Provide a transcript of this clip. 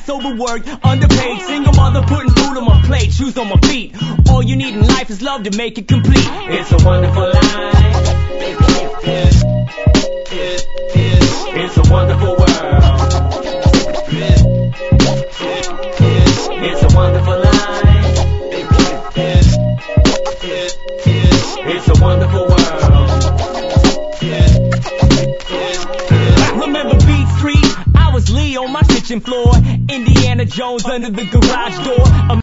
ass, overworked, underpaid, single mother putting food on my plate, shoes on my feet. All you need in life is love to make it complete. It's a wonderful life. It's a wonderful world. It's a wonderful life. It's a wonderful world. Remember Beat Street? I was Lee on my kitchen floor, Indiana Jones under the garage door.